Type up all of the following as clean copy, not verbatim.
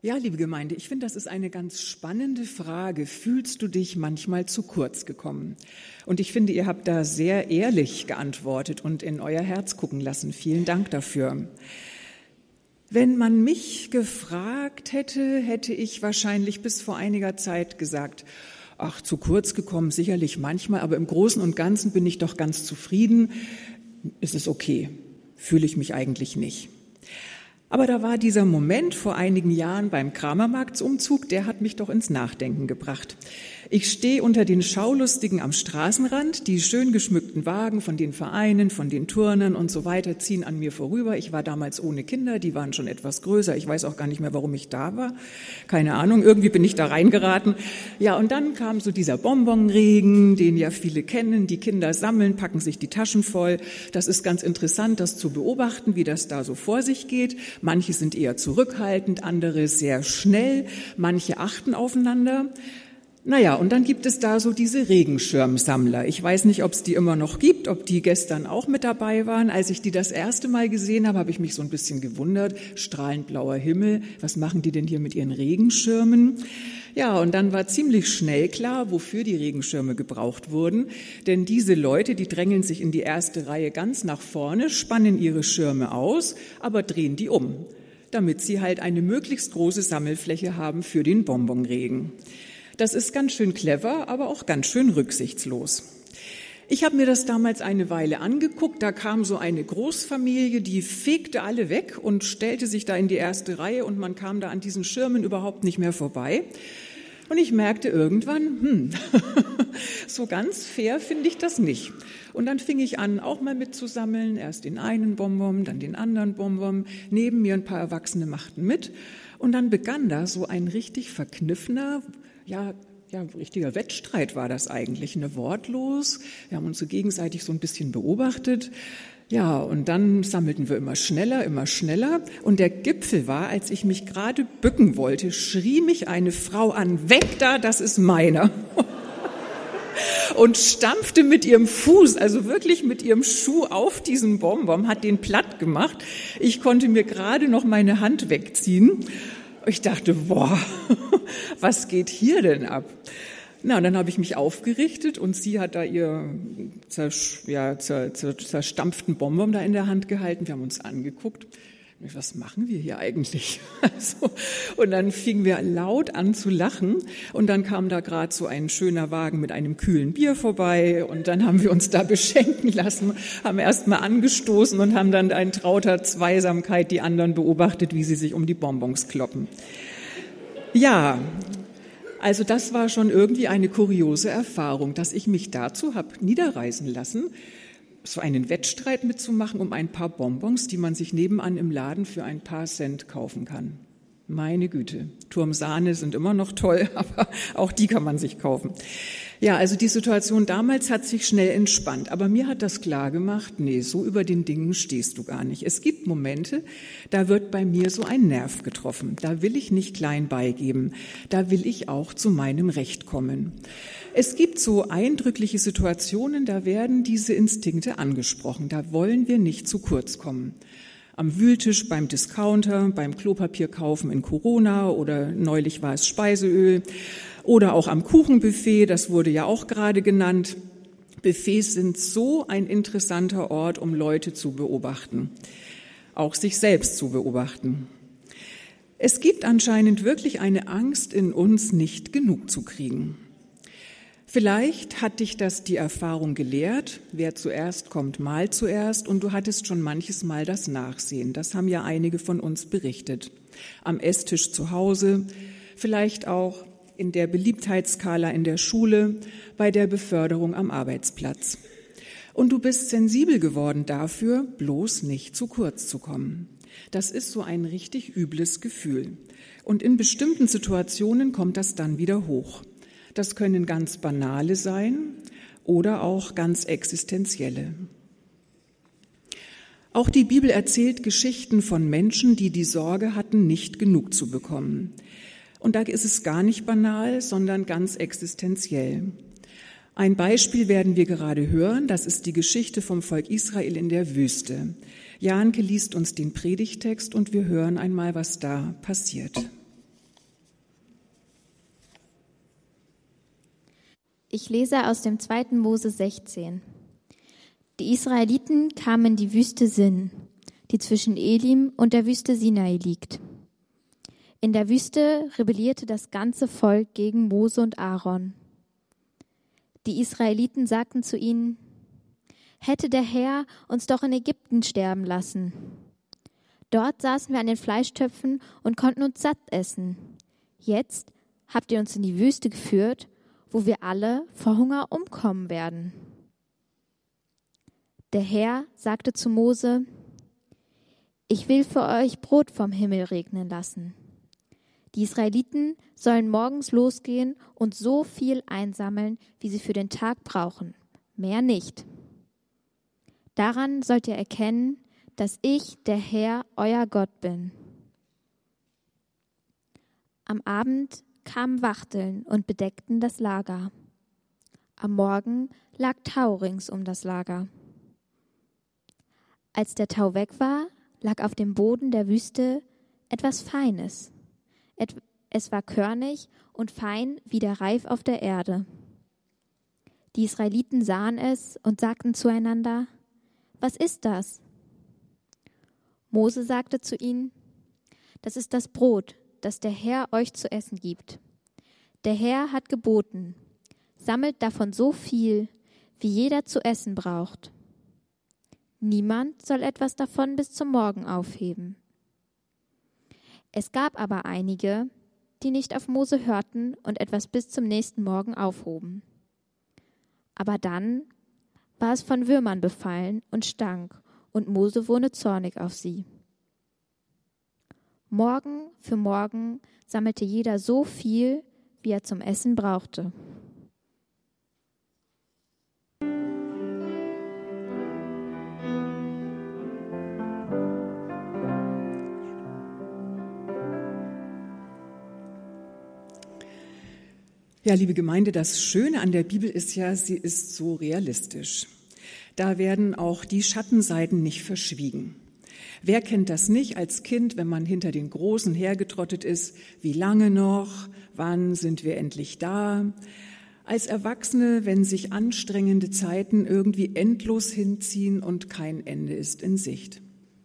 Ja, liebe Gemeinde, ich finde, das ist eine ganz spannende Frage. Fühlst du dich manchmal zu kurz gekommen? Und ich finde, ihr habt da sehr ehrlich geantwortet und in euer Herz gucken lassen. Vielen Dank dafür. Wenn man mich gefragt hätte, hätte ich wahrscheinlich bis vor einiger Zeit gesagt, ach, zu kurz gekommen, sicherlich manchmal, aber im Großen und Ganzen bin ich doch ganz zufrieden. Ist es okay? Fühle ich mich eigentlich nicht. Aber da war dieser Moment vor einigen Jahren beim Kramermarktsumzug, der hat mich doch ins Nachdenken gebracht. Ich stehe unter den Schaulustigen am Straßenrand, die schön geschmückten Wagen von den Vereinen, von den Turnern und so weiter ziehen an mir vorüber. Ich war damals ohne Kinder, die waren schon etwas größer. Ich weiß auch gar nicht mehr, warum ich da war. Keine Ahnung, irgendwie bin ich da reingeraten. Ja, und dann kam so dieser Bonbonregen, den ja viele kennen. Die Kinder sammeln, packen sich die Taschen voll. Das ist ganz interessant, das zu beobachten, wie das da so vor sich geht. Manche sind eher zurückhaltend, andere sehr schnell, manche achten aufeinander. Naja, und dann gibt es da so diese Regenschirmsammler. Ich weiß nicht, ob es die immer noch gibt, ob die gestern auch mit dabei waren. Als ich die das erste Mal gesehen habe, habe ich mich so ein bisschen gewundert. Strahlend blauer Himmel, was machen die denn hier mit ihren Regenschirmen? Ja, und dann war ziemlich schnell klar, wofür die Regenschirme gebraucht wurden. Denn diese Leute, die drängeln sich in die erste Reihe ganz nach vorne, spannen ihre Schirme aus, aber drehen die um, damit sie halt eine möglichst große Sammelfläche haben für den Bonbonregen. Das ist ganz schön clever, aber auch ganz schön rücksichtslos. Ich habe mir das damals eine Weile angeguckt. Da kam so eine Großfamilie, die fegte alle weg und stellte sich da in die erste Reihe und man kam da an diesen Schirmen überhaupt nicht mehr vorbei. Und ich merkte irgendwann, so ganz fair finde ich das nicht. Und dann fing ich an, auch mal mitzusammeln. Erst den einen Bonbon, dann den anderen Bonbon. Neben mir ein paar Erwachsene machten mit. Und dann begann da so ein richtig verkniffener, richtiger Wettstreit war das eigentlich, wortlos. Wir haben uns so gegenseitig so ein bisschen beobachtet. Ja, und dann sammelten wir immer schneller. Und der Gipfel war, als ich mich gerade bücken wollte, schrie mich eine Frau an, weg da, das ist meiner. Und stampfte mit ihrem Fuß, also wirklich mit ihrem Schuh auf diesen Bonbon, hat den platt gemacht. Ich konnte mir gerade noch meine Hand wegziehen. Ich dachte, boah, was geht hier denn ab? Na, und dann habe ich mich aufgerichtet und sie hat da ihr zerstampften Bonbon da in der Hand gehalten. Wir haben uns angeguckt. Was machen wir hier eigentlich? Und dann fingen wir laut an zu lachen und dann kam da gerade so ein schöner Wagen mit einem kühlen Bier vorbei und dann haben wir uns da beschenken lassen, haben erst mal angestoßen und haben dann in trauter Zweisamkeit die anderen beobachtet, wie sie sich um die Bonbons kloppen. Ja, also das war schon irgendwie eine kuriose Erfahrung, dass ich mich dazu habe niederreißen lassen, so einen Wettstreit mitzumachen um ein paar Bonbons, die man sich nebenan im Laden für ein paar Cent kaufen kann. Meine Güte, Turmsahne sind immer noch toll, aber auch die kann man sich kaufen. Ja, also die Situation damals hat sich schnell entspannt, aber mir hat das klar gemacht, nee, so über den Dingen stehst du gar nicht. Es gibt Momente, da wird bei mir so ein Nerv getroffen, da will ich nicht klein beigeben, da will ich auch zu meinem Recht kommen. Es gibt so eindrückliche Situationen, da werden diese Instinkte angesprochen, da wollen wir nicht zu kurz kommen. Am Wühltisch, beim Discounter, beim Klopapierkaufen in Corona oder neulich war es Speiseöl oder auch am Kuchenbuffet, das wurde ja auch gerade genannt. Buffets sind so ein interessanter Ort, um Leute zu beobachten, auch sich selbst zu beobachten. Es gibt anscheinend wirklich eine Angst in uns, nicht genug zu kriegen. Vielleicht hat dich das die Erfahrung gelehrt, wer zuerst kommt, mal zuerst, und du hattest schon manches Mal das Nachsehen. Das haben ja einige von uns berichtet. Am Esstisch zu Hause, vielleicht auch in der Beliebtheitsskala in der Schule, bei der Beförderung am Arbeitsplatz. Und du bist sensibel geworden dafür, bloß nicht zu kurz zu kommen. Das ist so ein richtig übles Gefühl. Und in bestimmten Situationen kommt das dann wieder hoch. Das können ganz banale sein oder auch ganz existenzielle. Auch die Bibel erzählt Geschichten von Menschen, die die Sorge hatten, nicht genug zu bekommen. Und da ist es gar nicht banal, sondern ganz existenziell. Ein Beispiel werden wir gerade hören, das ist die Geschichte vom Volk Israel in der Wüste. Janke liest uns den Predigtext und wir hören einmal, was da passiert. Ich lese aus dem 2. Mose 16. Die Israeliten kamen in die Wüste Sin, die zwischen Elim und der Wüste Sinai liegt. In der Wüste rebellierte das ganze Volk gegen Mose und Aaron. Die Israeliten sagten zu ihnen: Hätte der Herr uns doch in Ägypten sterben lassen. Dort saßen wir an den Fleischtöpfen und konnten uns satt essen. Jetzt habt ihr uns in die Wüste geführt, wo wir alle vor Hunger umkommen werden. Der Herr sagte zu Mose: Ich will für euch Brot vom Himmel regnen lassen. Die Israeliten sollen morgens losgehen und so viel einsammeln, wie sie für den Tag brauchen, mehr nicht. Daran sollt ihr erkennen, dass ich, der Herr, euer Gott bin. Am Abend kamen Wachteln und bedeckten das Lager. Am Morgen lag Tau rings um das Lager. Als der Tau weg war, lag auf dem Boden der Wüste etwas Feines. Es war körnig und fein wie der Reif auf der Erde. Die Israeliten sahen es und sagten zueinander: Was ist das? Mose sagte zu ihnen: Das ist das Brot, das der Herr euch zu essen gibt. Der Herr hat geboten: Sammelt davon so viel, wie jeder zu essen braucht. Niemand soll etwas davon bis zum Morgen aufheben. Es gab aber einige, die nicht auf Mose hörten und etwas bis zum nächsten Morgen aufhoben. Aber dann war es von Würmern befallen und stank, und Mose wurde zornig auf sie. Morgen für morgen sammelte jeder so viel, wie er zum Essen brauchte. Ja, liebe Gemeinde, das Schöne an der Bibel ist ja, sie ist so realistisch. Da werden auch die Schattenseiten nicht verschwiegen. Wer kennt das nicht als Kind, wenn man hinter den Großen hergetrottet ist? Wie lange noch? Wann sind wir endlich da? Als Erwachsene, wenn sich anstrengende Zeiten irgendwie endlos hinziehen und kein Ende ist in Sicht.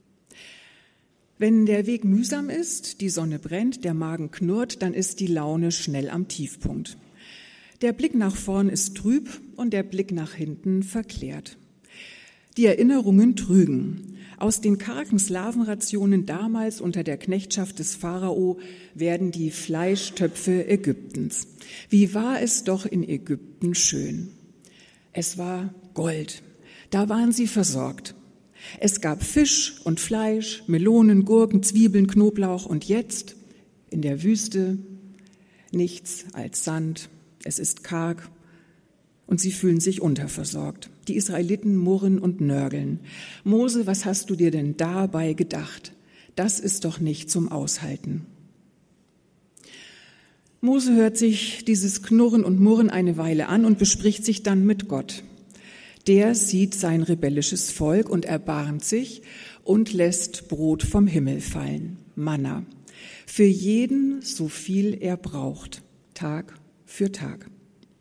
Wenn der Weg mühsam ist, die Sonne brennt, der Magen knurrt, dann ist die Laune schnell am Tiefpunkt. Der Blick nach vorn ist trüb und der Blick nach hinten verklärt. Die Erinnerungen trügen. Aus den kargen Slawenrationen damals unter der Knechtschaft des Pharao werden die Fleischtöpfe Ägyptens. Wie war es doch in Ägypten schön. Es war Gold. Da waren sie versorgt. Es gab Fisch und Fleisch, Melonen, Gurken, Zwiebeln, Knoblauch und jetzt in der Wüste nichts als Sand. Es ist karg und sie fühlen sich unterversorgt. Die Israeliten murren und nörgeln. Mose, was hast du dir denn dabei gedacht? Das ist doch nicht zum Aushalten. Mose hört sich dieses Knurren und Murren eine Weile an und bespricht sich dann mit Gott. Der sieht sein rebellisches Volk und erbarmt sich und lässt Brot vom Himmel fallen, Manna, für jeden so viel er braucht, Tag für Tag.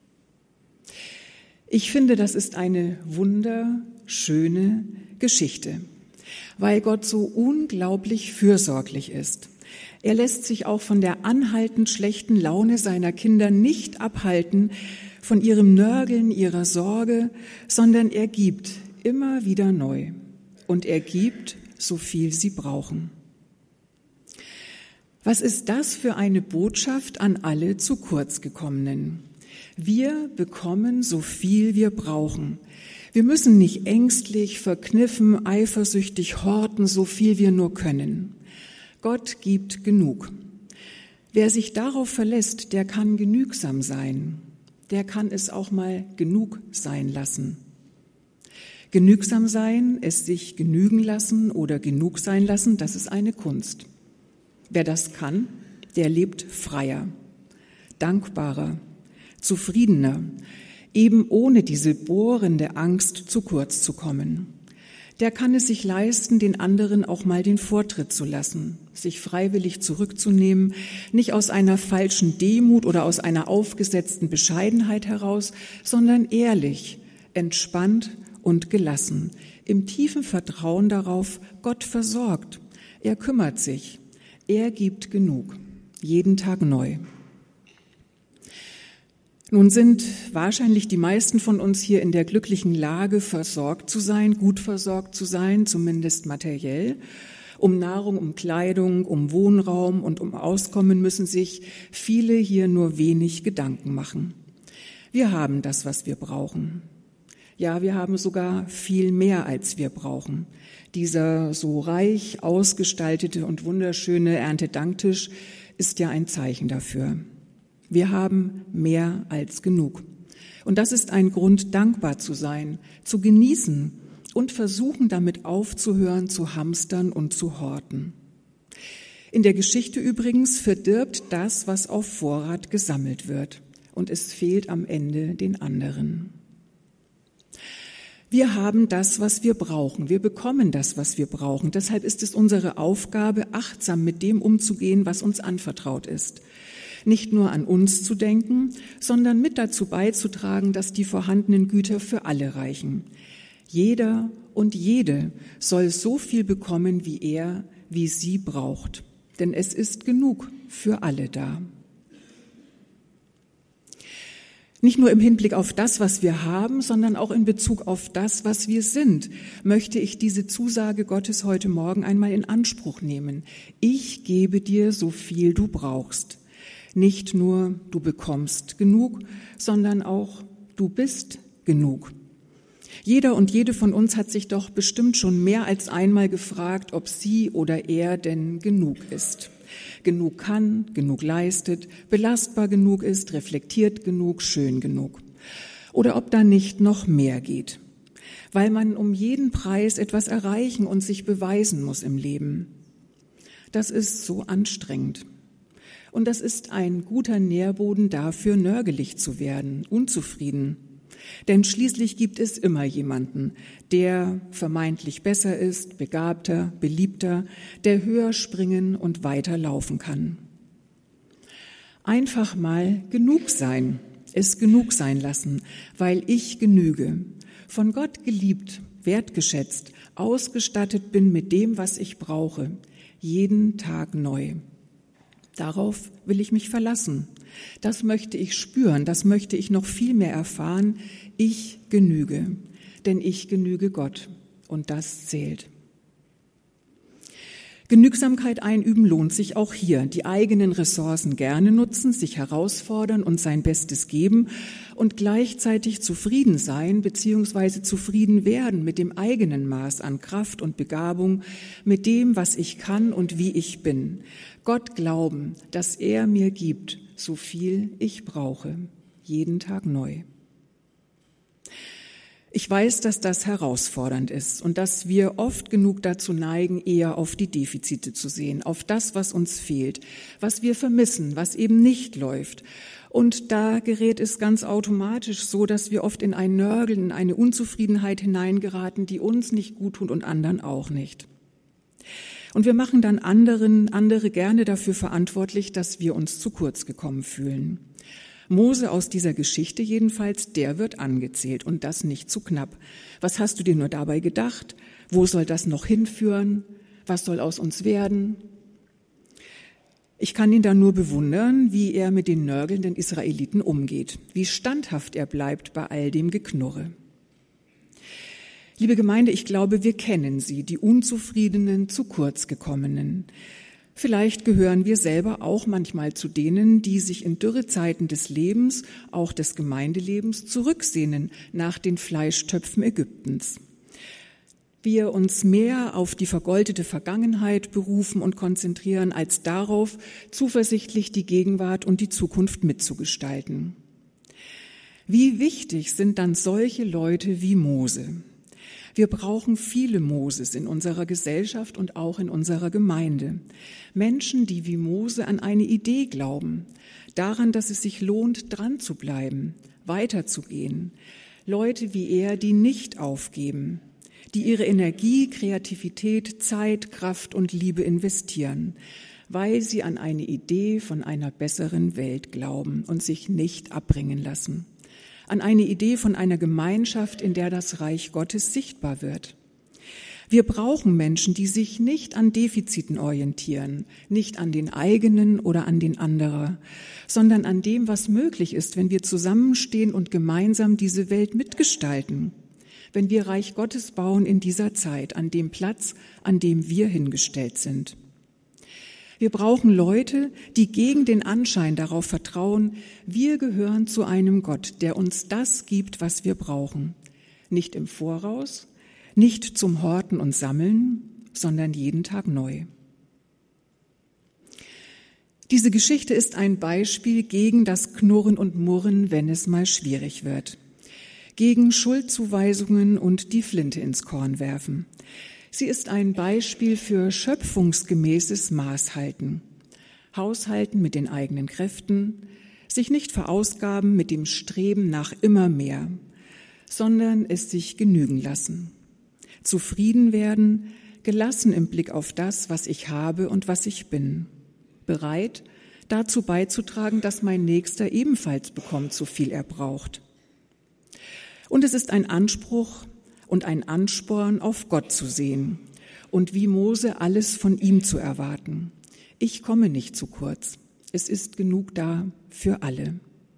Ich finde, das ist eine wunderschöne Geschichte, weil Gott so unglaublich fürsorglich ist. Er lässt sich auch von der anhaltend schlechten Laune seiner Kinder nicht abhalten, von ihrem Nörgeln, ihrer Sorge, sondern er gibt immer wieder neu und er gibt, so viel sie brauchen. Was ist das für eine Botschaft an alle zu kurz gekommenen? Wir bekommen so viel wir brauchen. Wir müssen nicht ängstlich, verkniffen, eifersüchtig horten, so viel wir nur können. Gott gibt genug. Wer sich darauf verlässt, der kann genügsam sein. Der kann es auch mal genug sein lassen. Genügsam sein, es sich genügen lassen oder genug sein lassen, das ist eine Kunst. Wer das kann, der lebt freier, dankbarer, zufriedener, eben ohne diese bohrende Angst zu kurz zu kommen. der kann es sich leisten, den anderen auch mal den Vortritt zu lassen, sich freiwillig zurückzunehmen, nicht aus einer falschen Demut oder aus einer aufgesetzten Bescheidenheit heraus, sondern ehrlich, entspannt und gelassen, im tiefen Vertrauen darauf, Gott versorgt, er kümmert sich, er gibt genug, jeden Tag neu. Nun sind wahrscheinlich die meisten von uns hier in der glücklichen Lage, versorgt zu sein, gut versorgt zu sein, zumindest materiell. Um Nahrung, um Kleidung, um Wohnraum und um Auskommen müssen sich viele hier nur wenig Gedanken machen. Wir haben das, was wir brauchen. Ja, wir haben sogar viel mehr, als wir brauchen. Dieser so reich ausgestaltete und wunderschöne Erntedanktisch ist ja ein Zeichen dafür. Wir haben mehr als genug. Und das ist ein Grund, dankbar zu sein, zu genießen und versuchen, damit aufzuhören, zu hamstern und zu horten. In der Geschichte übrigens verdirbt das, was auf Vorrat gesammelt wird. Und es fehlt am Ende den anderen. Wir haben das, was wir brauchen. Wir bekommen das, was wir brauchen. Deshalb ist es unsere Aufgabe, achtsam mit dem umzugehen, was uns anvertraut ist. Nicht nur an uns zu denken, sondern mit dazu beizutragen, dass die vorhandenen Güter für alle reichen. Jeder und jede soll so viel bekommen, wie er, wie sie braucht. Denn es ist genug für alle da. Nicht nur im Hinblick auf das, was wir haben, sondern auch in Bezug auf das, was wir sind, möchte ich diese Zusage Gottes heute Morgen einmal in Anspruch nehmen. Ich gebe dir so viel du brauchst. Nicht nur du bekommst genug, sondern auch du bist genug. Jeder und jede von uns hat sich doch bestimmt schon mehr als einmal gefragt, ob sie oder er denn genug ist. Genug kann, genug leistet, belastbar genug ist, reflektiert genug, schön genug. Oder ob da nicht noch mehr geht, weil man um jeden Preis etwas erreichen und sich beweisen muss im Leben. Das ist so anstrengend. Und das ist ein guter Nährboden dafür, nörgelig zu werden, unzufrieden. Denn schließlich gibt es immer jemanden, der vermeintlich besser ist, begabter, beliebter, der höher springen und weiter laufen kann. Einfach mal genug sein, es genug sein lassen, weil ich genüge, von Gott geliebt, wertgeschätzt, ausgestattet bin mit dem, was ich brauche, jeden Tag neu. Darauf will ich mich verlassen. Das möchte ich spüren, das möchte ich noch viel mehr erfahren. Ich genüge, denn ich genüge Gott und das zählt. Genügsamkeit einüben lohnt sich auch hier. Die eigenen Ressourcen gerne nutzen, sich herausfordern und sein Bestes geben und gleichzeitig zufrieden sein bzw. zufrieden werden mit dem eigenen Maß an Kraft und Begabung, mit dem, was ich kann und wie ich bin. Gott glauben, dass er mir gibt, so viel ich brauche, jeden Tag neu. Ich weiß, dass das herausfordernd ist und dass wir oft genug dazu neigen, eher auf die Defizite zu sehen, auf das, was uns fehlt, was wir vermissen, was eben nicht läuft. Und da gerät es ganz automatisch so, dass wir oft in ein Nörgeln, in eine Unzufriedenheit hineingeraten, die uns nicht gut tut und anderen auch nicht. Und wir machen dann andere gerne dafür verantwortlich, dass wir uns zu kurz gekommen fühlen. Mose aus dieser Geschichte jedenfalls, der wird angezählt und das nicht zu knapp. Was hast du dir nur dabei gedacht? Wo soll das noch hinführen? Was soll aus uns werden? Ich kann ihn dann nur bewundern, wie er mit den nörgelnden Israeliten umgeht, wie standhaft er bleibt bei all dem Geknurre. Liebe Gemeinde, ich glaube, wir kennen sie, die unzufriedenen, zu kurz gekommenen. Vielleicht gehören wir selber auch manchmal zu denen, die sich in Dürrezeiten des Lebens, auch des Gemeindelebens, zurücksehnen nach den Fleischtöpfen Ägyptens. Wir uns mehr auf die vergoldete Vergangenheit berufen und konzentrieren, als darauf, zuversichtlich die Gegenwart und die Zukunft mitzugestalten. Wie wichtig sind dann solche Leute wie Mose? Wir brauchen viele Moses in unserer Gesellschaft und auch in unserer Gemeinde. Menschen, die wie Mose an eine Idee glauben, daran, dass es sich lohnt, dran zu bleiben, weiterzugehen. Leute wie er, die nicht aufgeben, die ihre Energie, Kreativität, Zeit, Kraft und Liebe investieren, weil sie an eine Idee von einer besseren Welt glauben und sich nicht abbringen lassen, an eine Idee von einer Gemeinschaft, in der das Reich Gottes sichtbar wird. Wir brauchen Menschen, die sich nicht an Defiziten orientieren, nicht an den eigenen oder an den anderer, sondern an dem, was möglich ist, wenn wir zusammenstehen und gemeinsam diese Welt mitgestalten, wenn wir Reich Gottes bauen in dieser Zeit, an dem Platz, an dem wir hingestellt sind. Wir brauchen Leute, die gegen den Anschein darauf vertrauen, wir gehören zu einem Gott, der uns das gibt, was wir brauchen, nicht im Voraus, nicht zum Horten und Sammeln, sondern jeden Tag neu. Diese Geschichte ist ein Beispiel gegen das Knurren und Murren, wenn es mal schwierig wird. Gegen Schuldzuweisungen und die Flinte ins Korn werfen. Sie ist ein Beispiel für schöpfungsgemäßes Maßhalten. Haushalten mit den eigenen Kräften, sich nicht verausgaben mit dem Streben nach immer mehr, sondern es sich genügen lassen. Zufrieden werden, gelassen im Blick auf das, was ich habe und was ich bin. Bereit, dazu beizutragen, dass mein Nächster ebenfalls bekommt, so viel er braucht. Und es ist ein Anspruch und ein Ansporn, auf Gott zu sehen und wie Mose alles von ihm zu erwarten. Ich komme nicht zu kurz. Es ist genug da für alle.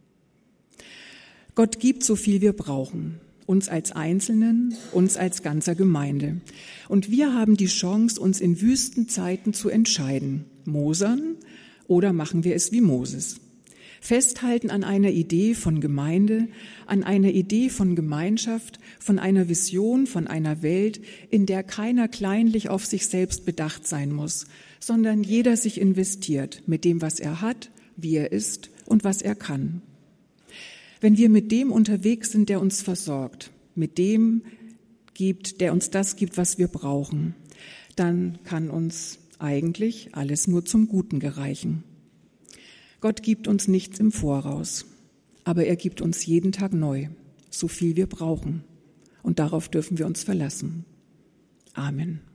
Gott gibt so viel wir brauchen. Uns als Einzelnen, uns als ganzer Gemeinde. Und wir haben die Chance, uns in Wüstenzeiten zu entscheiden. Mosern oder machen wir es wie Moses? Festhalten an einer Idee von Gemeinde, an einer Idee von Gemeinschaft, von einer Vision, von einer Welt, in der keiner kleinlich auf sich selbst bedacht sein muss, sondern jeder sich investiert mit dem, was er hat, wie er ist und was er kann. Wenn wir mit dem unterwegs sind, der uns versorgt, mit dem gibt, der uns das gibt, was wir brauchen, dann kann uns eigentlich alles nur zum Guten gereichen. Gott gibt uns nichts im Voraus, aber er gibt uns jeden Tag neu, so viel wir brauchen. Und darauf dürfen wir uns verlassen. Amen.